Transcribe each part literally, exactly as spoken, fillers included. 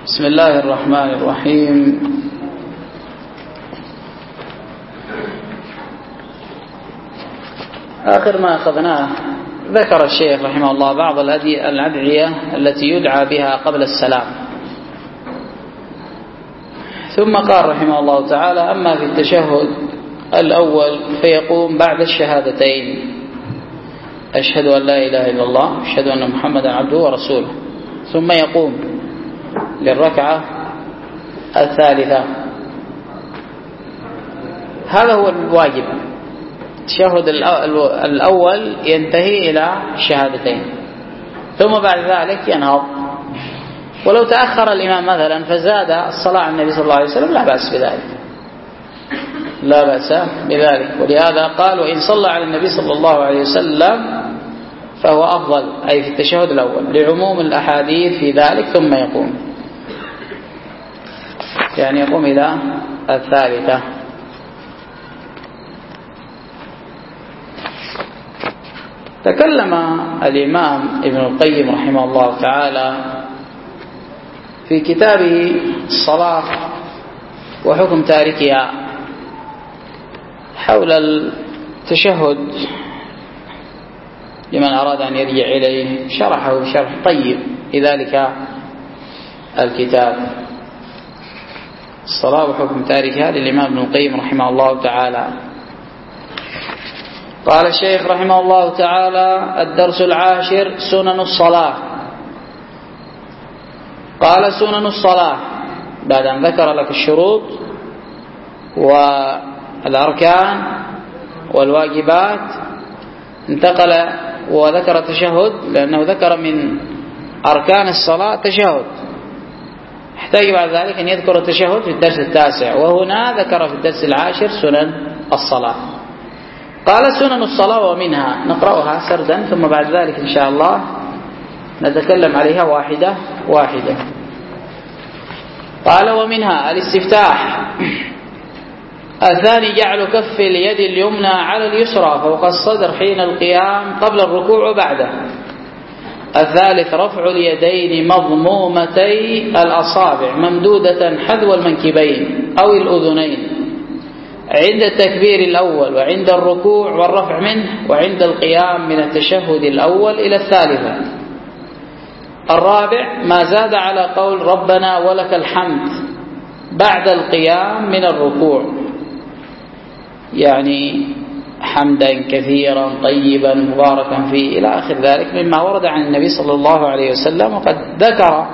بسم الله الرحمن الرحيم. آخر ما أخذناه ذكر الشيخ رحمه الله بعض الأدعية التي يدعى بها قبل السلام، ثم قال رحمه الله تعالى: أما في التشهد الأول فيقوم بعد الشهادتين: أشهد أن لا إله إلا الله، أشهد أن محمدا عبده ورسوله، ثم يقوم للركعة الثالثة. هذا هو الواجب. التشهد الأول ينتهي إلى الشهادتين، ثم بعد ذلك ينهض. ولو تأخر الإمام مثلا فزاد الصلاة على النبي صلى الله عليه وسلم لا بأس بذلك، لا بأس بذلك. ولهذا قال: وإن صلى على النبي صلى الله عليه وسلم فهو أفضل، أي في التشهد الأول، لعموم الأحاديث في ذلك. ثم يقوم، يعني يقوم إلى الثالثة. تكلم الإمام ابن القيم رحمه الله تعالى في كتابه الصلاة وحكم تاركها حول التشهد لمن أراد أن يرجع إليه، شرحه بشرح طيب في ذلك الكتاب الصلاة وحكم تاركها للإمام ابن القيم رحمه الله تعالى. قال الشيخ رحمه الله تعالى: الدرس العاشر: سنن الصلاة. قال: سنن الصلاة، بعد أن ذكر لك الشروط والأركان والواجبات انتقل وذكر التشهد، لأنه ذكر من أركان الصلاة تشهد، يحتاج بعد ذلك أن يذكر التشهد في الدرس التاسع، وهنا ذكر في الدرس العاشر سنن الصلاة. قال: سنن الصلاة ومنها، نقرأها سردا ثم بعد ذلك إن شاء الله نتكلم عليها واحدة واحدة. قال: ومنها الاستفتاح. الثاني: جعل كف اليد اليمنى على اليسرى فوق الصدر حين القيام قبل الركوع وبعده. الثالث: رفع اليدين مضمومتي الأصابع ممدودة حذو المنكبين أو الأذنين عند التكبير الأول وعند الركوع والرفع منه وعند القيام من التشهد الأول إلى الثالثة. الرابع: ما زاد على قول ربنا ولك الحمد بعد القيام من الركوع، يعني حمدا كثيرا طيبا مباركا فيه إلى آخر ذلك مما ورد عن النبي صلى الله عليه وسلم. وقد ذكر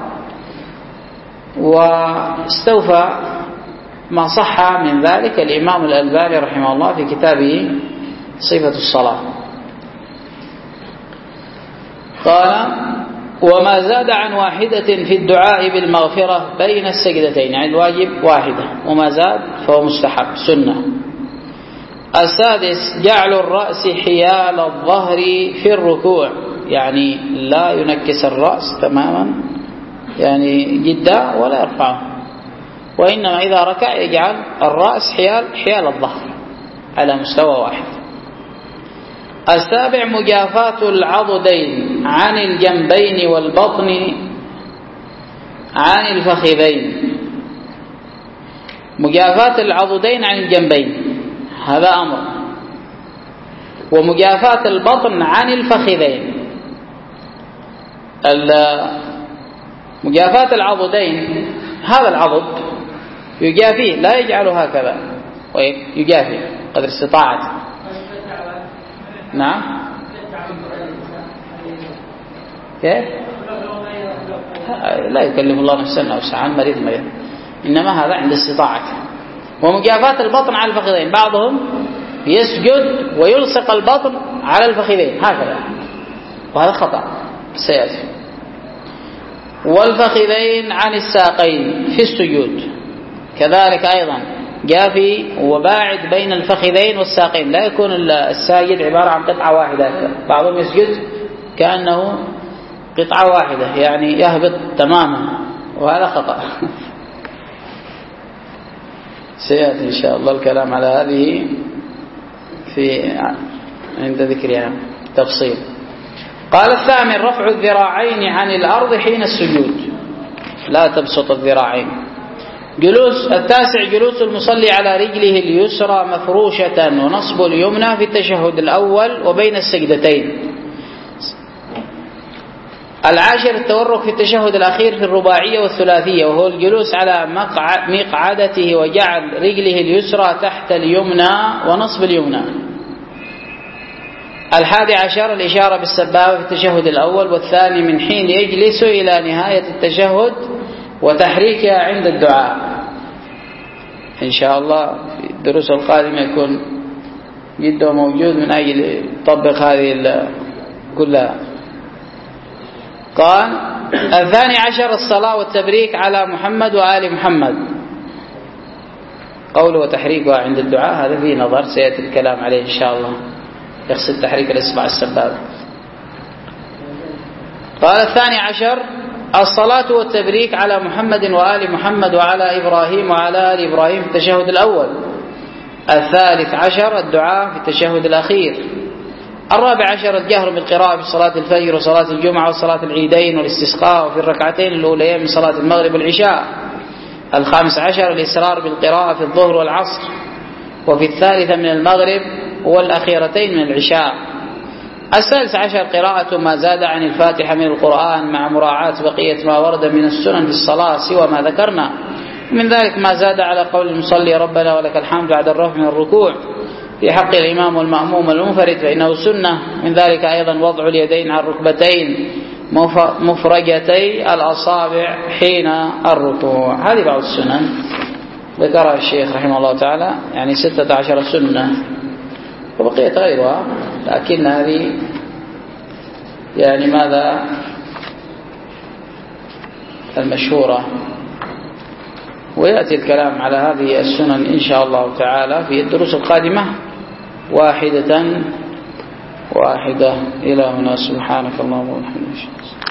واستوفى ما صح من ذلك الإمام الألباني رحمه الله في كتابه صفة الصلاة. قال: وما زاد عن واحدة في الدعاء بالمغفرة بين السجدتين، يعني الواجب واحدة، وما زاد فهو مستحب سنة. السادس: جعل الرأس حيال الظهر في الركوع، يعني لا ينكس الرأس تماما يعني جدا ولا يرفعه، وإنما إذا ركع يجعل الرأس حيال حيال الظهر على مستوى واحد. السابع: مجافاة العضدين عن الجنبين والبطن عن الفخذين. مجافاة العضدين عن الجنبين هذا أمر، ومجافاة البطن عن الفخذين. مجافاة العضدين هذا العضد يجافيه، لا يجعله هكذا، ويجافي قدر استطاعته. نعم، كيف؟ لا يكلم الله نفسا وسعها، مريض مريض، إنما هذا عند استطاعته. ومجافاة البطن على الفخذين، بعضهم يسجد ويلصق البطن على الفخذين هكذا، وهذا خطأ سيأتي. والفخذين عن الساقين في السجود كذلك أيضا، جافي وباعد بين الفخذين والساقين، لا يكون الساجد عبارة عن قطعة واحدة. بعضهم يسجد كأنه قطعة واحدة، يعني يهبط تماما، وهذا خطأ. سيأتي إن شاء الله الكلام على هذه في عند ذكرها تفصيل. قال: الثامن: رفع الذراعين عن الأرض حين السجود. لا تبسط الذراعين. جلوس التاسع جلوس المصلي على رجله اليسرى مفروشة ونصب اليمنى في التشهد الأول وبين السجدتين. العاشر التورك في التشهد الأخير في الرباعية والثلاثية، وهو الجلوس على مقعدته وجعل رجله اليسرى تحت اليمنى ونصب اليمنى. الحادي عشر الإشارة بالسبابة في التشهد الأول والثاني من حين يجلس إلى نهاية التشهد وتحريكها عند الدعاء. إن شاء الله في الدروس القادمة يكون جدا موجود من أجل يطبق هذه كلها. قال الثاني عشر الصلاة والتبريك على محمد وآل محمد. قوله وتحريكها عند الدعاء هذا فيه نظر سيأتي الكلام عليه إن شاء الله، يقصد تحريك الإصبع السبابة. قال الثاني عشر الصلاة والتبريك على محمد وآل محمد وعلى إبراهيم وعلى آل إبراهيم في التشهد الأول. الثالث عشر الدعاء في التشهد الأخير. الرابع عشر الجهر بالقراءة في صلاة الفجر وصلاة الجمعة وصلاة العيدين والاستسقاء وفي الركعتين الأوليين من صلاة المغرب والعشاء. الخامس عشر الإسرار بالقراءة في الظهر والعصر وفي الثالثة من المغرب والأخيرتين من العشاء. السادس عشر قراءة ما زاد عن الفاتحة من القرآن مع مراعاة بقية ما ورد من السنن في الصلاة سوى ما ذكرنا، ومن ذلك ما زاد على قول المصلي ربنا ولك الحمد بعد الرفع من الركوع في حق الإمام والمأموم والمنفرد فإنه سنة. من ذلك أيضا وضع اليدين على الركبتين مفرجتي الأصابع حين الركوع. هذه بعض السنن ذكرها الشيخ رحمه الله تعالى، يعني ستة عشر سنة وبقيت غيرها، لكن هذه يعني ماذا المشهورة، ويأتي الكلام على هذه السنن إن شاء الله تعالى في الدروس القادمة واحدة واحدة. إلى هنا سبحانك اللهم وبحمدك.